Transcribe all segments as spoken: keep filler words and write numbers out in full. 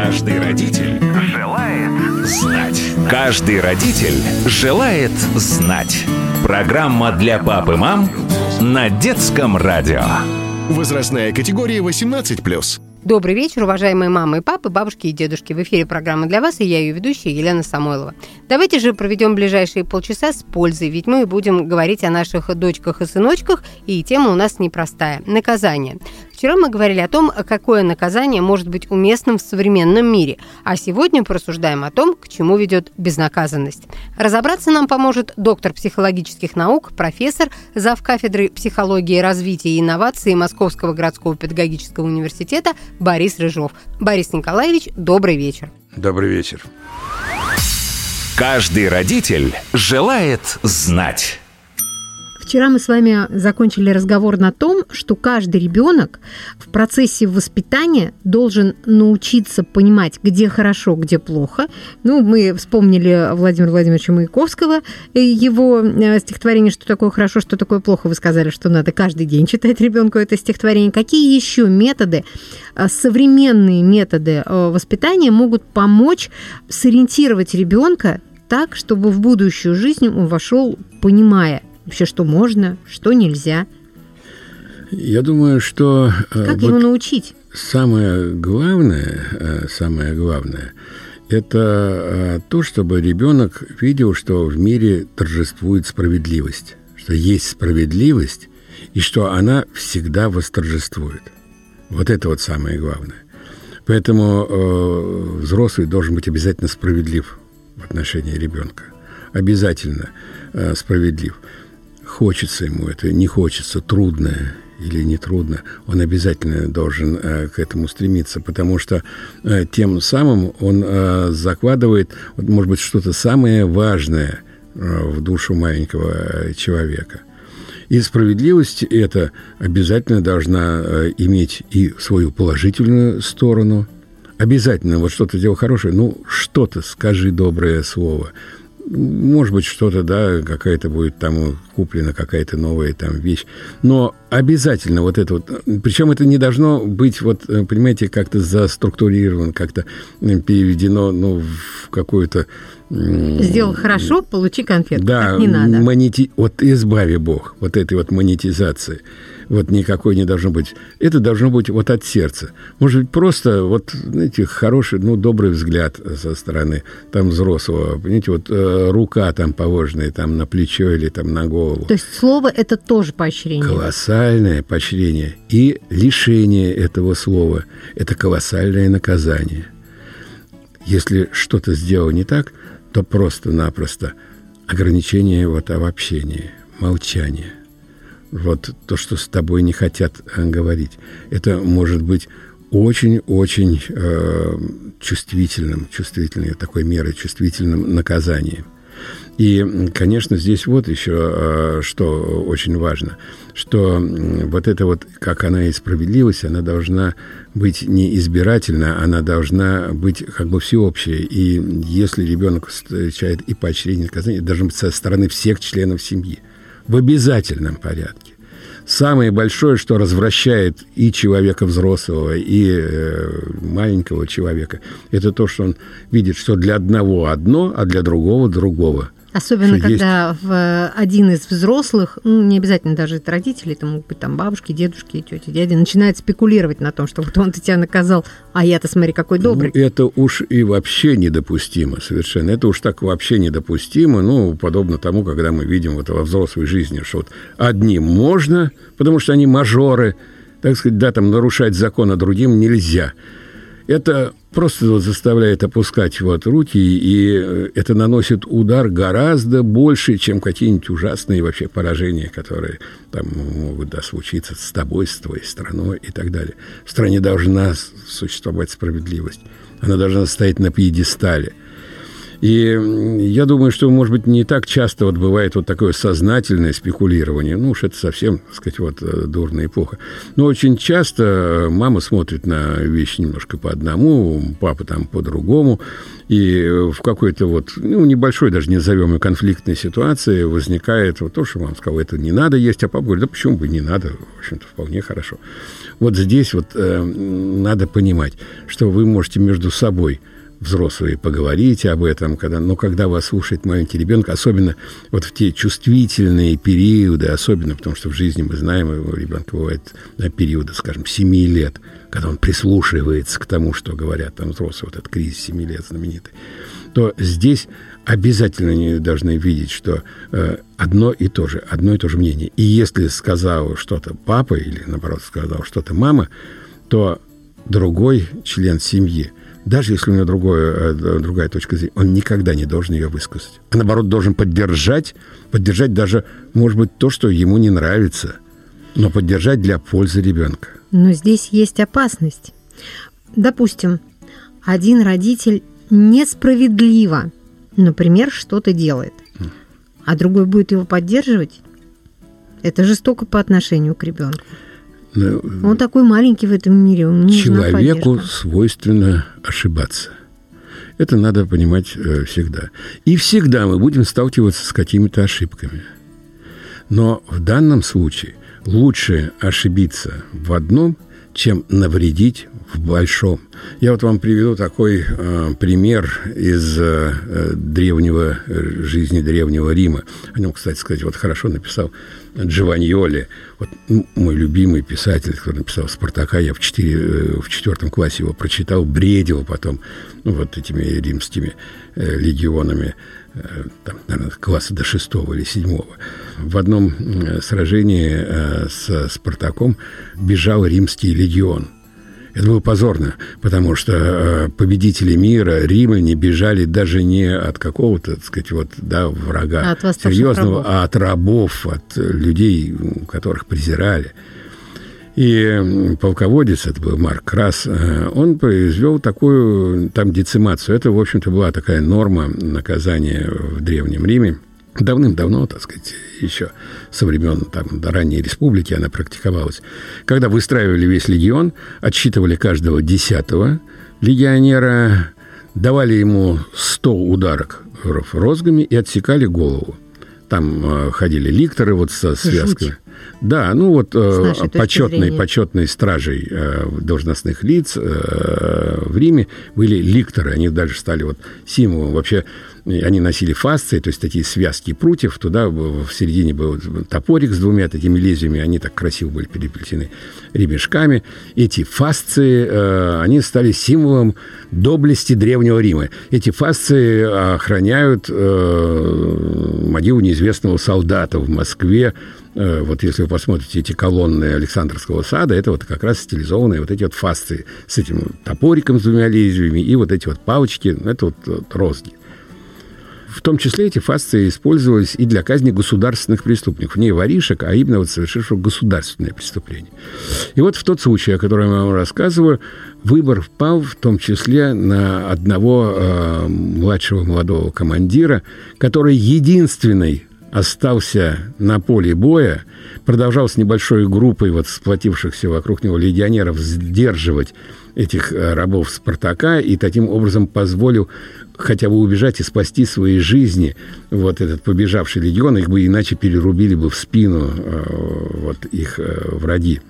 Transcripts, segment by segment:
Каждый родитель желает знать. Каждый родитель желает знать. Программа для пап и мам на Детском радио. Возрастная категория восемнадцать плюс. Добрый вечер, уважаемые мамы и папы, бабушки и дедушки. В эфире программа для вас, и я ее ведущая Елена Самойлова. Давайте же проведем ближайшие полчаса с пользой, ведь мы будем говорить о наших дочках и сыночках, и тема у нас непростая – наказание. Вчера мы говорили о том, какое наказание может быть уместным в современном мире, а сегодня порассуждаем о том, к чему ведет безнаказанность. Разобраться нам поможет доктор психологических наук, профессор, завкафедры психологии, развития и инноваций Московского городского педагогического университета Борис Рыжов. Борис Николаевич, добрый вечер. Добрый вечер. Каждый родитель желает знать. Вчера мы с вами закончили разговор на том, что каждый ребенок в процессе воспитания должен научиться понимать, где хорошо, где плохо. Ну, мы вспомнили Владимира Владимировича Маяковского, его стихотворение «Что такое хорошо, что такое плохо». Вы сказали, что надо каждый день читать ребенку это стихотворение. Какие еще методы, современные методы воспитания могут помочь сориентировать ребенка так, чтобы в будущую жизнь он вошел, понимая вообще, что можно, что нельзя? Я думаю, что... Как вот его научить? Самое главное, самое главное, это то, чтобы ребенок видел, что в мире торжествует справедливость, что есть справедливость, и что она всегда восторжествует. Вот это вот самое главное. Поэтому э, взрослый должен быть обязательно справедлив в отношении ребенка. Обязательно э, справедлив. Хочется ему это, не хочется, трудно или не трудно, он обязательно должен э, к этому стремиться, потому что э, тем самым он э, закладывает, вот, может быть, что-то самое важное э, в душу маленького человека. И справедливость эта обязательно должна э, иметь и свою положительную сторону. Обязательно вот что-то делал хорошее, ну, что-то скажи доброе слово. Может быть, что-то, да, какая-то будет там куплена, какая-то новая там вещь. Но обязательно вот это вот... Причем это не должно быть, вот, понимаете, как-то заструктурировано, как-то переведено, ну, в какую-то... Сделал хорошо, получи конфетку. Да, так не надо. Монети... вот избави Бог вот этой вот монетизации. Вот никакой не должно быть. Это должно быть вот от сердца. Может быть, просто вот, знаете, хороший, ну, добрый взгляд со стороны там взрослого. Понимаете, вот э, рука там положенная там на плечо или там на голову. То есть слово – это тоже поощрение? Колоссальное поощрение. И лишение этого слова – это колоссальное наказание. Если что-то сделал не так, то просто-напросто ограничение вот в общении, молчание. Вот то, что с тобой не хотят говорить. Это может быть очень-очень э, чувствительным, чувствительной такой мерой, чувствительным наказанием. И, конечно, здесь вот еще э, что очень важно, что э, вот это вот, как она и справедливость, она должна быть не избирательна, она должна быть как бы всеобщей. И если ребенок встречает и поощрение, и наказание, это должно быть со стороны всех членов семьи. В обязательном порядке. Самое большое, что развращает и человека взрослого, и э, маленького человека, это то, что он видит, что для одного одно, а для другого другого. Особенно, что когда есть... в один из взрослых, ну, не обязательно даже это родители, это могут быть там бабушки, дедушки, тети, дяди, начинает спекулировать на том, что вот он-то тебя наказал, а я-то смотри, какой добрый. Ну, это уж и вообще недопустимо совершенно. Это уж так вообще недопустимо, ну, подобно тому, когда мы видим вот во взрослой жизни, что вот одним можно, потому что они мажоры, так сказать, да, там нарушать закон, а другим нельзя. Это просто вот заставляет опускать вот руки, и это наносит удар гораздо больше, чем какие-нибудь ужасные вообще поражения, которые там могут, да, случиться с тобой, с твоей страной и так далее. В стране должна существовать справедливость. Она должна стоять на пьедестале. И я думаю, что, может быть, не так часто вот бывает вот такое сознательное спекулирование. Ну уж это совсем, так сказать, вот дурно и плохо. Но очень часто мама смотрит на вещи немножко по одному, папа там по другому. И в какой-то вот, ну, небольшой, даже не назовем ее, конфликтной ситуации возникает вот то, что мама сказала, это не надо есть, а папа говорит, да почему бы не надо, в общем-то, вполне хорошо. Вот здесь вот э, надо понимать, что вы можете между собой, взрослые, поговорить об этом, когда, но когда вас слушает маленький ребенок, особенно вот в те чувствительные периоды, особенно потому что в жизни мы знаем, у ребенка бывает да, периоды, скажем, семи лет, когда он прислушивается к тому, что говорят там взрослые, вот этот кризис семи лет знаменитый, то здесь обязательно они должны видеть, что э, одно и то же, одно и то же мнение. И если сказал что-то папа или, наоборот, сказал что-то мама, то другой член семьи, даже если у него другое, другая точка зрения, он никогда не должен ее высказать. А наоборот, должен поддержать, поддержать даже, может быть, то, что ему не нравится, но поддержать для пользы ребенка. Но здесь есть опасность. Допустим, один родитель несправедливо, например, что-то делает, а другой будет его поддерживать. Это жестоко по отношению к ребенку. Он такой маленький в этом мире. Он не Человеку свойственно ошибаться. Это надо понимать э, всегда. И всегда мы будем сталкиваться с какими-то ошибками. Но в данном случае лучше ошибиться в одном, чем навредить в большом. Я вот вам приведу такой э, пример из э, древнего, э, жизни древнего Рима. О нем, кстати сказать, вот хорошо написал Джованьоли, вот, ну, мой любимый писатель, который написал «Спартака». Я в, четыре, э, в четвертом классе его прочитал, бредил потом ну, вот этими римскими э, легионами, э, там, наверное, класса до шестого или седьмого. В одном э, сражении э, с Спартаком бежал римский легион. Это было позорно, потому что э, победители мира, римляне, бежали даже не от какого-то, так сказать, вот, да, врага от серьезного, рабов. а от рабов, от людей, которых презирали. И полководец, это был Марк Крас, э, он произвел такую там децимацию. Это, в общем-то, была такая норма наказания в Древнем Риме. Давным-давно, так сказать, еще со времен там, до ранней республики она практиковалась. Когда выстраивали весь легион, отсчитывали каждого десятого легионера, давали ему сто ударов розгами и отсекали голову. Там э, ходили ликторы вот со связками. Жуть. Да, ну вот э, почетной, почетной стражей э, должностных лиц э, в Риме были ликторы. Они даже стали вот символом. Вообще они носили фасции, то есть такие связки прутьев. Туда в середине был топорик с двумя такими лезвиями. Они так красиво были переплетены ремешками. Эти фасции, э, они стали символом доблести Древнего Рима. Эти фасции охраняют э, могилу неизвестного солдата в Москве. Вот если вы посмотрите эти колонны Александрского сада, это вот как раз стилизованные вот эти вот фасции с этим топориком с двумя лезвиями и вот эти вот палочки, это вот, вот розги. В том числе эти фасции использовались и для казни государственных преступников. Не воришек, а именно вот совершивших государственное преступление. И вот в тот случай, о котором я вам рассказываю, выбор впал в том числе на одного э, младшего молодого командира, который единственный остался на поле боя, продолжал с небольшой группой вот сплотившихся вокруг него легионеров сдерживать этих рабов Спартака и таким образом позволил хотя бы убежать и спасти свои жизни. Вот этот побежавший легион, их бы иначе перерубили бы в спину вот их враги.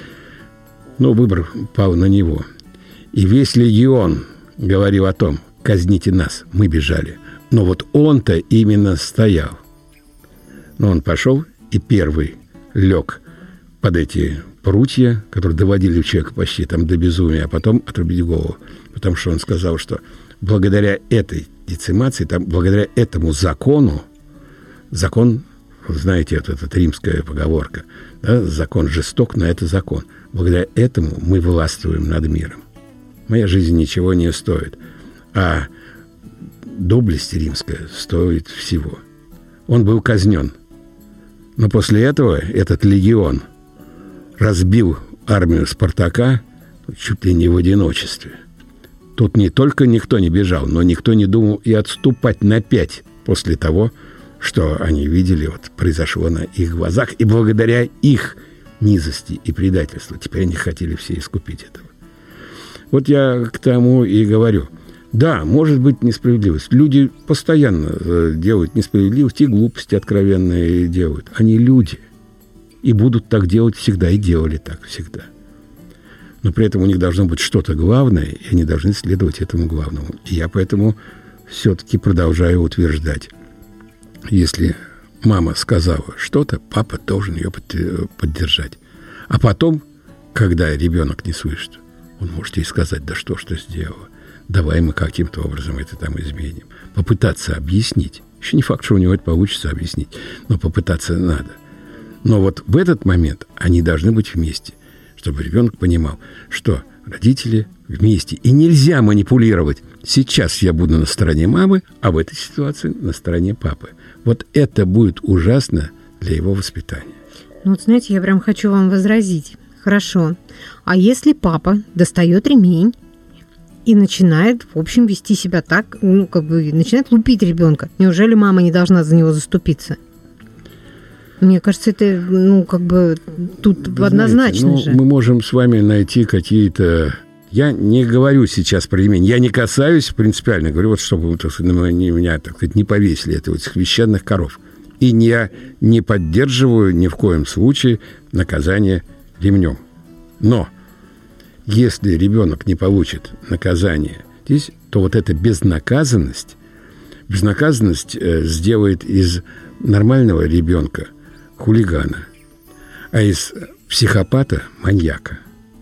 Но выбор пал на него. И весь легион говорил о том: казните нас, мы бежали. Но вот он-то именно стоял. Но он пошел и первый лег под эти прутья, которые доводили человека почти там до безумия, а потом отрубили голову. Потому что он сказал, что благодаря этой децимации, там, благодаря этому закону, закон, знаете, вот эта римская поговорка, да, закон жесток, но это закон. Благодаря этому мы властвуем над миром. Моя жизнь ничего не стоит, а доблесть римская стоит всего. Он был казнен. Но после этого этот легион разбил армию Спартака чуть ли не в одиночестве. Тут не только никто не бежал, но никто не думал и отступать на пять после того, что они видели, вот произошло на их глазах. И благодаря их низости и предательству теперь они хотели все искупить этого. Вот я к тому и говорю. Да, может быть несправедливость. Люди постоянно делают несправедливость и глупости откровенные делают. Они люди. И будут так делать всегда, и делали так всегда. Но при этом у них должно быть что-то главное, и они должны следовать этому главному. И я поэтому все-таки продолжаю утверждать. Если мама сказала что-то, папа должен ее поддержать. А потом, когда ребенок не слышит, он может ей сказать: да что ж ты сделала? Давай мы каким-то образом это там изменим. Попытаться объяснить. Еще не факт, что у него это получится объяснить, но попытаться надо. Но вот в этот момент они должны быть вместе, чтобы ребенок понимал, что родители вместе. И нельзя манипулировать. Сейчас я буду на стороне мамы, а в этой ситуации на стороне папы. Вот это будет ужасно для его воспитания. Ну вот знаете, я прям хочу вам возразить. Хорошо. А если папа достает ремень и начинает, в общем, вести себя так, ну, как бы, начинает лупить ребенка, неужели мама не должна за него заступиться? Мне кажется, это, ну, как бы, тут Вы однозначно знаете, же. Ну, мы можем с вами найти какие-то... Я не говорю сейчас про ремень, я не касаюсь принципиально, говорю, вот чтобы так сказать, на меня, так сказать, не повесили это вот священных коров. И я не поддерживаю ни в коем случае наказание ремнем. Но если ребенок не получит наказание здесь, то вот эта безнаказанность, безнаказанность э, сделает из нормального ребенка хулигана, а из психопата маньяка.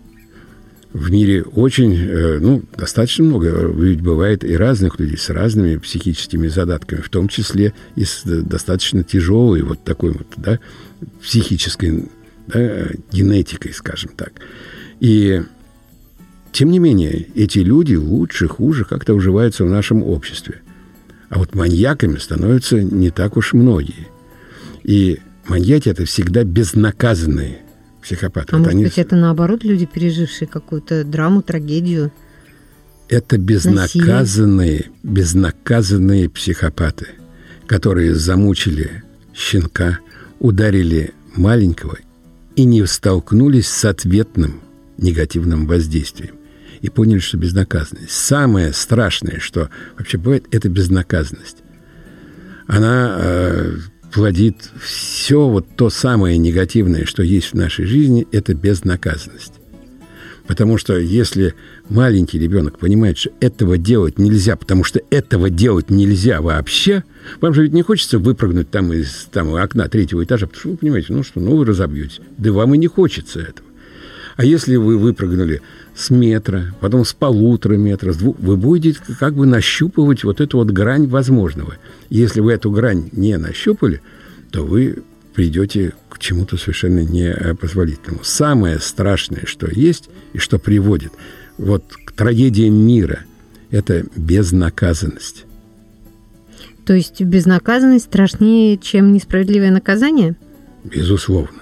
В мире очень, э, ну, достаточно много, ведь бывает и разных людей с разными психическими задатками, в том числе и с достаточно тяжелой вот такой вот, да, психической, да, генетикой, скажем так. И тем не менее, эти люди лучше, хуже как-то уживаются в нашем обществе. А вот маньяками становятся не так уж многие. И маньяки – это всегда безнаказанные психопаты. А вот может они... быть, это наоборот люди, пережившие какую-то драму, трагедию? Это безнаказанные, насилие. безнаказанные психопаты, которые замучили щенка, ударили маленького и не столкнулись с ответным негативным воздействием. И поняли, что безнаказанность. Самое страшное, что вообще бывает, это безнаказанность. Она э, плодит все вот то самое негативное, что есть в нашей жизни, это безнаказанность. Потому что если маленький ребенок понимает, что этого делать нельзя, потому что этого делать нельзя вообще, вам же ведь не хочется выпрыгнуть там из там, окна третьего этажа, потому что вы понимаете, ну что, ну вы разобьетесь. Да вам и не хочется этого. А если вы выпрыгнули с метра, потом с полутора метра, с двух, вы будете как бы нащупывать вот эту вот грань возможного. Если вы эту грань не нащупали, то вы придете к чему-то совершенно непозволительному. Самое страшное, что есть и что приводит вот к трагедиям мира, это безнаказанность. То есть безнаказанность страшнее, чем несправедливое наказание? Безусловно.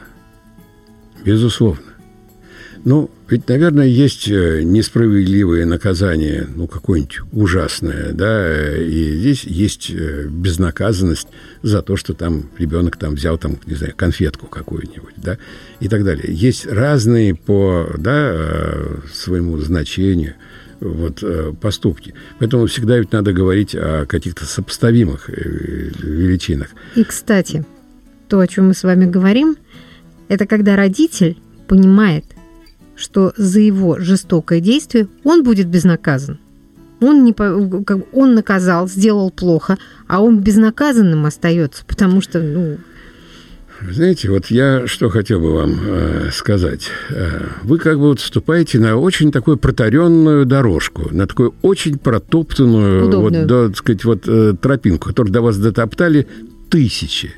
Безусловно. Ну, ведь, наверное, есть несправедливые наказания, ну, какое-нибудь ужасное, да, и здесь есть безнаказанность за то, что там ребенок там взял, там, не знаю, конфетку какую-нибудь, да, и так далее. Есть разные по, да, своему значению вот, поступки. Поэтому всегда ведь надо говорить о каких-то сопоставимых величинах. И, кстати, то, о чем мы с вами говорим, это когда родитель понимает, что за его жестокое действие он будет безнаказан. Он, не, он наказал, сделал плохо, а он безнаказанным остается, потому что, ну... Знаете, вот я что хотел бы вам э, сказать. Э, вы как бы вот вступаете на очень такую протаренную дорожку, на такую очень протоптанную, вот, да, так сказать, вот, э, тропинку, которую до вас дотоптали тысячи.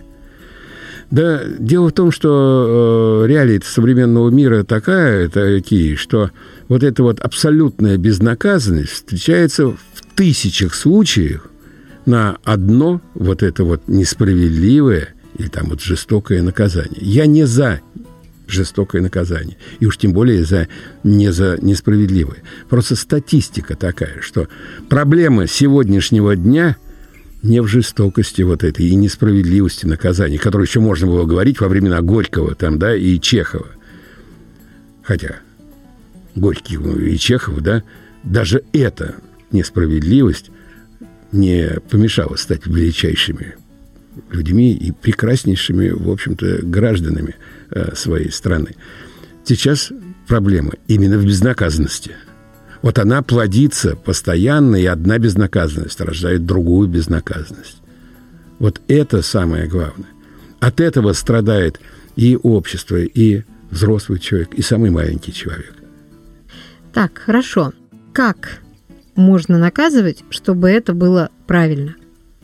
Да, дело в том, что э, реалии современного мира такая, такие, что вот эта вот абсолютная безнаказанность встречается в тысячах случаев на одно вот это вот несправедливое или там вот жестокое наказание. Я не за жестокое наказание. И уж тем более за, не за несправедливое. Просто статистика такая, что проблема сегодняшнего дня не в жестокости вот этой и несправедливости наказания, которую еще можно было говорить во времена Горького там, да, и Чехова. Хотя Горький и Чехов, да, даже эта несправедливость не помешала стать величайшими людьми и прекраснейшими, в общем-то, гражданами э, своей страны. Сейчас проблема именно в безнаказанности. Вот она плодится постоянно, и одна безнаказанность рождает другую безнаказанность. Вот это самое главное. От этого страдает и общество, и взрослый человек, и самый маленький человек. Так, хорошо. Как можно наказывать, чтобы это было правильно?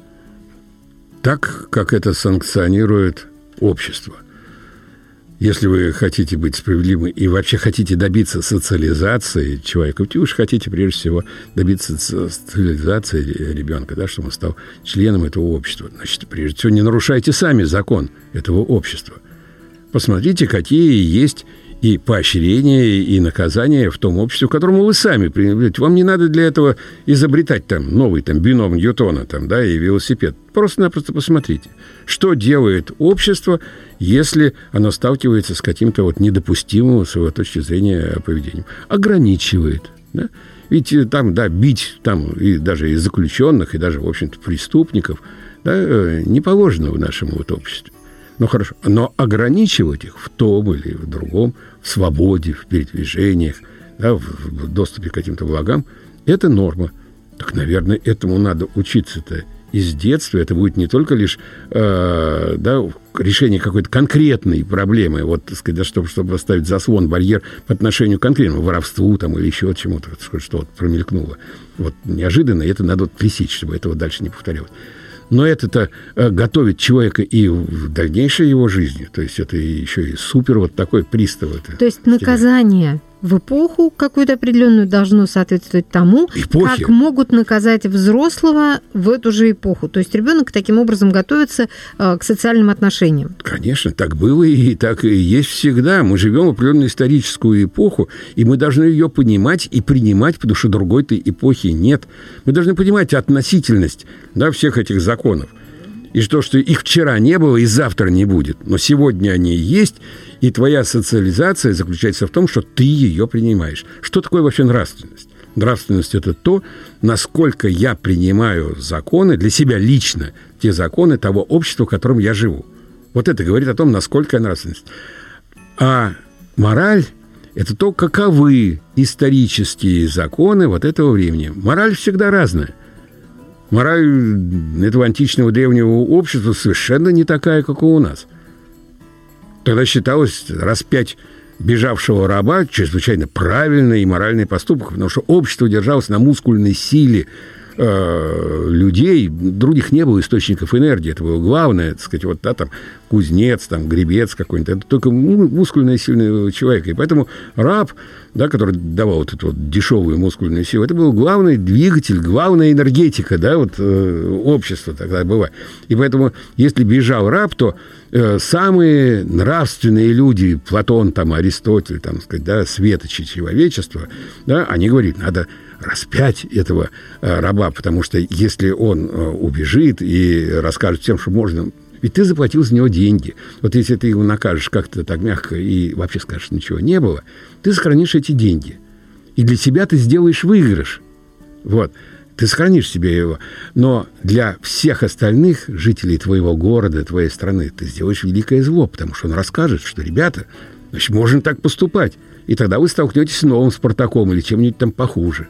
Так, как это санкционирует общество. Если вы хотите быть справедливым и вообще хотите добиться социализации человека, вы уж хотите, прежде всего, добиться социализации ребенка, да, чтобы он стал членом этого общества. Значит, прежде всего, не нарушайте сами закон этого общества. Посмотрите, какие есть и поощрения, и наказания в том обществе, к которому вы сами принадлежите. Вам не надо для этого изобретать там новый там, бином Ньютона там, да, и велосипед. Просто-напросто посмотрите, что делает общество, если оно сталкивается с каким-то вот недопустимым, с его точки зрения, поведением. Ограничивает. Да? Ведь там, да, бить там и даже и заключенных, и даже, в общем-то, преступников, да, не положено в нашем вот обществе. Ну, хорошо. Но ограничивать их в том или в другом, в свободе, в передвижениях, да, в доступе к каким-то благам, это норма. Так, наверное, этому надо учиться-то из детства. Это будет не только лишь э, да, решение какой-то конкретной проблемы, вот, так сказать, да, чтобы, чтобы поставить заслон, барьер по отношению к конкретному воровству там, или еще чему-то, что вот промелькнуло. Вот неожиданно, это надо вот пресечь, чтобы этого дальше не повторялось. Но это-то готовит человека и в дальнейшей его жизни. То есть это еще и супер вот такой пристав. Это То есть наказание в эпоху какую-то определенную должно соответствовать тому, Эпохи. Как могут наказать взрослого в эту же эпоху. То есть ребенок таким образом готовится к социальным отношениям. Конечно, так было и так и есть всегда. Мы живем в определенную историческую эпоху, и мы должны ее понимать и принимать, потому что другой-то эпохи нет. Мы должны понимать относительность, да, всех этих законов. И то, что их вчера не было и завтра не будет, но сегодня они есть, и твоя социализация заключается в том, что ты ее принимаешь. Что такое вообще нравственность? Нравственность – это то, насколько я принимаю законы для себя лично, те законы того общества, в котором я живу. Вот это говорит о том, насколько я нравственность. А мораль – это то, каковы исторические законы вот этого времени. Мораль всегда разная. Мораль этого античного древнего общества совершенно не такая, как у нас. Тогда считалось распять бежавшего раба чрезвычайно правильный и моральный поступок, потому что общество держалось на мускульной силе э, людей, других не было источников энергии, это было главное, так сказать, вот, да, там, кузнец, там, гребец какой-нибудь, это только мускульный сильный человек, и поэтому раб, да, который давал вот эту вот дешевую мускульную силу, это был главный двигатель, главная энергетика, да, вот, э, общества тогда была. И поэтому, если бежал раб, то э, самые нравственные люди, Платон, там, Аристотель, там, сказать, да, светочи человечества, да, они говорят, надо распять этого э, раба, потому что если он э, убежит и расскажет всем, что можно... Ведь ты заплатил за него деньги. Вот если ты его накажешь как-то так мягко и вообще скажешь, ничего не было, ты сохранишь эти деньги. И для себя ты сделаешь выигрыш. Вот. Ты сохранишь себе его. Но для всех остальных жителей твоего города, твоей страны, ты сделаешь великое зло, потому что он расскажет, что, ребята, значит, можно так поступать. И тогда вы столкнетесь с новым Спартаком или чем-нибудь там похуже.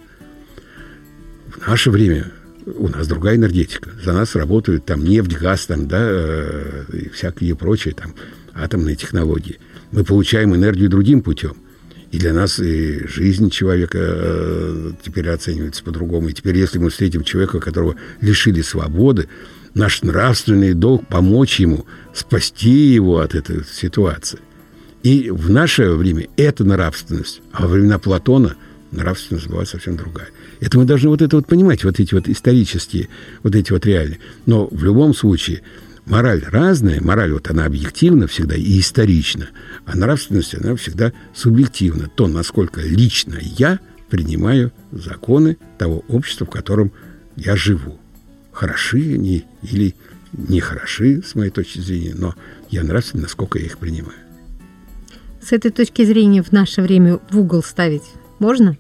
В наше время... У нас другая энергетика. За нас работают там нефть, газ, там, да, и всякие прочие там атомные технологии. Мы получаем энергию другим путем. И для нас и жизнь человека теперь оценивается по-другому. И теперь, если мы встретим человека, которого лишили свободы, наш нравственный долг помочь ему, спасти его от этой ситуации. И в наше время это нравственность. А во времена Платона нравственность была совсем другая. Это мы должны вот это вот понимать, вот эти вот исторические, вот эти вот реальные. Но в любом случае мораль разная. Мораль, вот она объективна всегда и исторична. А нравственность, она всегда субъективна. То, насколько лично я принимаю законы того общества, в котором я живу. Хороши они или не хороши, с моей точки зрения, но я нравственно, насколько я их принимаю. С этой точки зрения в наше время в угол ставить можно?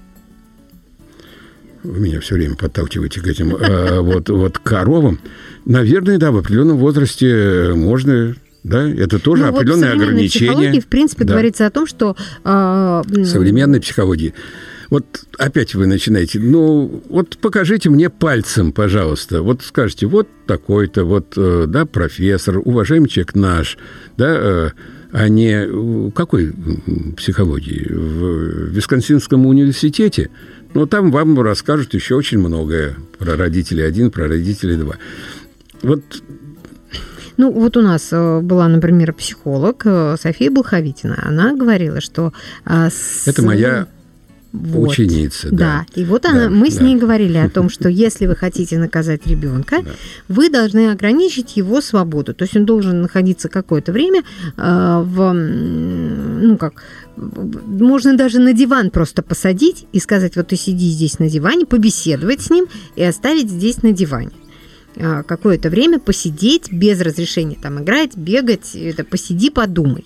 Вы меня все время подталкиваете к этим э, вот, вот коровам. Наверное, да, в определенном возрасте можно, да, это тоже ну, определенное вот ограничение. В современной психологии, в принципе, да. говорится о том, что... Э, Современной психологии. Вот опять вы начинаете, ну, вот покажите мне пальцем, пожалуйста. Вот скажите, вот такой-то, вот, да, профессор, уважаемый человек наш, да, а не какой психологии? В Висконсинском университете? Ну, там вам расскажут еще очень многое про родителей один, про родителей два. Вот... Ну, вот у нас была, например, психолог София Блоховитина. Она говорила, что... С... Это моя... Вот. Ученица, да. Да, и вот она, да, мы с да. ней говорили о том, что если вы хотите наказать ребенка, да. вы должны ограничить его свободу. То есть он должен находиться какое-то время э, в, ну как, можно даже на диван просто посадить и сказать, вот ты сиди здесь на диване, побеседовать с ним и оставить здесь на диване. Какое-то время посидеть без разрешения там играть, бегать, это посиди, подумай.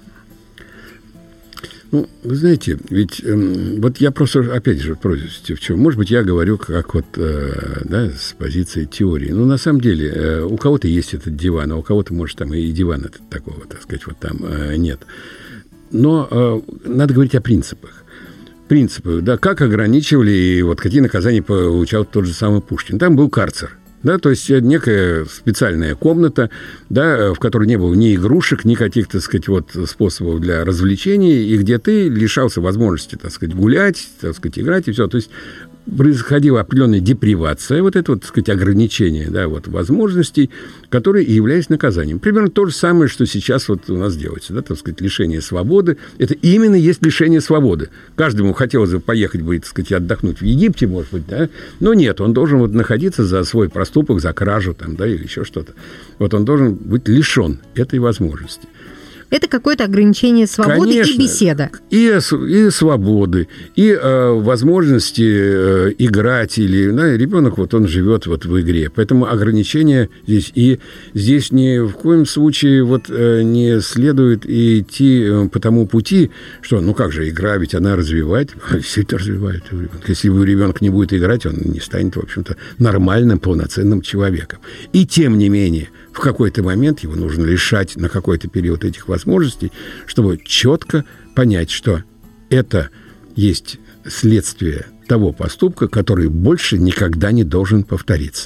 Ну, вы знаете, ведь э, вот я просто, опять же, против в чем. Может быть, я говорю как вот, э, да, с позиции теории. Но на самом деле э, у кого-то есть этот диван, а у кого-то, может, там и дивана такого, так сказать, вот там э, нет. Но э, надо говорить о принципах. Принципы, да, как ограничивали и вот какие наказания получал тот же самый Пушкин. Там был карцер. Да, то есть некая специальная комната, да, в которой не было ни игрушек, ни каких-то, так сказать, вот, способов для развлечений, и где ты лишался возможности, так сказать, гулять, так сказать, играть и все. То есть происходила определенная депривация, вот это вот, так сказать, ограничение, да, вот, возможностей, которые и являлись наказанием. Примерно то же самое, что сейчас вот у нас делается, да, так сказать, лишение свободы. Это именно есть лишение свободы. Каждому хотелось бы поехать бы, так сказать, отдохнуть в Египте, может быть, да, но нет, он должен вот находиться за свой проступок, за кражу, там, да, или еще что-то. Вот он должен быть лишен этой возможности. Это какое-то ограничение свободы. Конечно, и беседа. И, и свободы, и э, возможности э, играть. Или, да, ребенок, вот он живет вот в игре. Поэтому ограничения здесь. И здесь ни в коем случае вот, э, не следует идти э, по тому пути, что, ну как же, игра, ведь она развивает. Действительно развивает ребенка. Если ребенок не будет играть, он не станет, в общем-то, нормальным, полноценным человеком. И тем не менее, в какой-то момент его нужно лишать на какой-то период этих возможностей, чтобы четко понять, что это есть следствие того поступка, который больше никогда не должен повториться.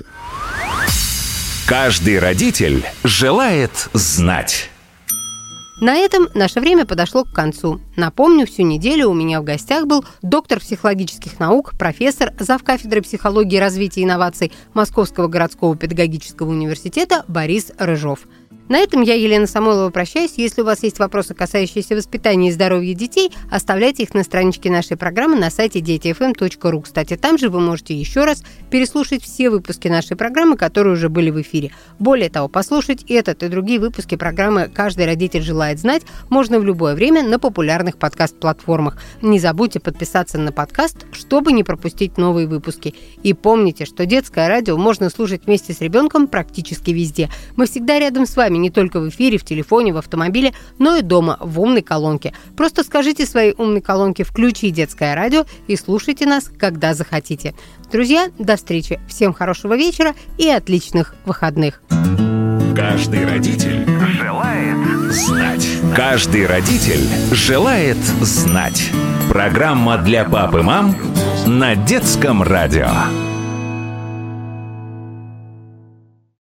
Каждый родитель желает знать. На этом наше время подошло к концу. Напомню, всю неделю у меня в гостях был доктор психологических наук, профессор, завкафедры психологии и развития инноваций Московского городского педагогического университета Борис Рыжов. На этом я, Елена Самойлова, прощаюсь. Если у вас есть вопросы, касающиеся воспитания и здоровья детей, оставляйте их на страничке нашей программы на сайте дети эф эм точка ру. Кстати, там же вы можете еще раз переслушать все выпуски нашей программы, которые уже были в эфире. Более того, послушать этот и другие выпуски программы «Каждый родитель желает знать» можно в любое время на популярных подкаст-платформах. Не забудьте подписаться на подкаст, чтобы не пропустить новые выпуски. И помните, что детское радио можно слушать вместе с ребенком практически везде. Мы всегда рядом с вами, не только в эфире, в телефоне, в автомобиле, но и дома, в умной колонке. Просто скажите своей умной колонке «Включи детское радио» и слушайте нас, когда захотите. Друзья, до встречи. Всем хорошего вечера и отличных выходных. Каждый родитель желает знать. Каждый родитель желает знать. Программа для пап и мам на детском радио.